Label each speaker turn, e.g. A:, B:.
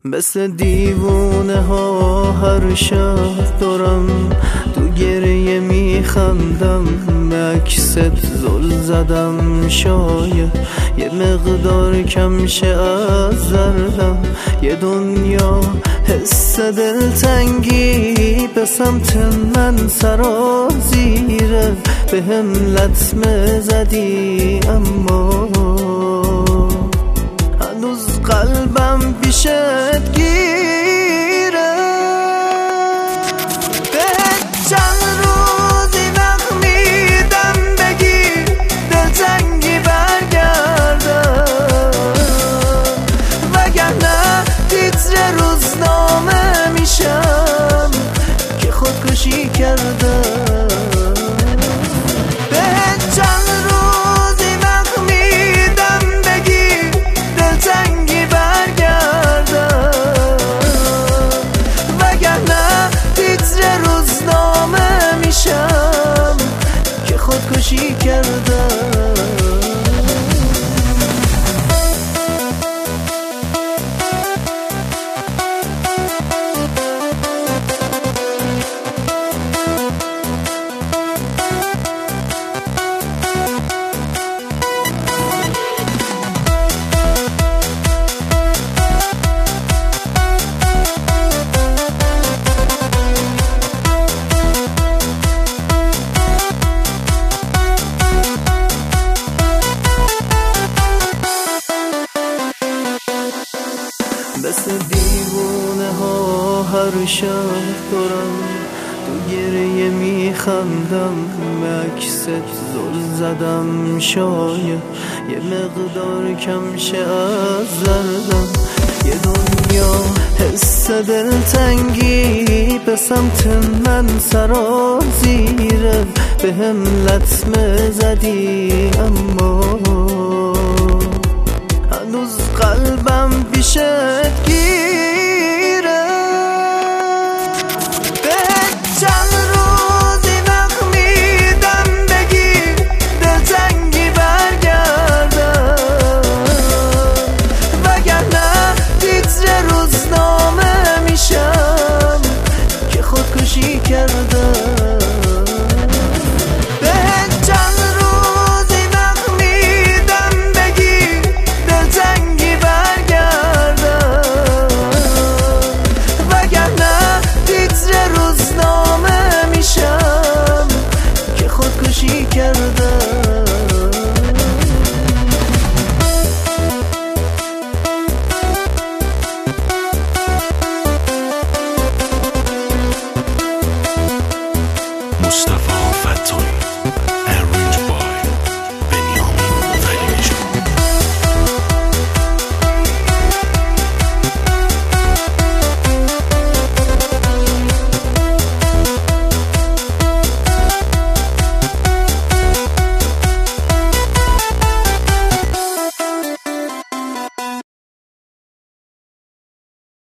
A: مثل دیوونه ها هر شب دارم تو گریه میخندم، عکست زل زدم شاید یه مقدار کم شه از دردم. یه دنیا حس دلتنگی به سمت من سرازیره، به هم لطمه زدی اما هنوز قلبم پیشت گیره. بهت چند روزی وقت میدم بگی دلتنگی برگردم، وگرنه تیتر روزنامه میشم که خودکشی کردم. بهت چند روزی وقت میدم بگی دلتنگی برگردم، وگرنه تیتر روزنامه میشم که خودکشی کردم. مثل دیوونه ها هر شب دارم تو گریه میخندم، عکست زل زدم شاید یه مقدار کم شه از دردم. یه دنیا حس دلتنگی به سمت من سرازیره، به هم لطمه زدی اما هنوز قلبم پیشت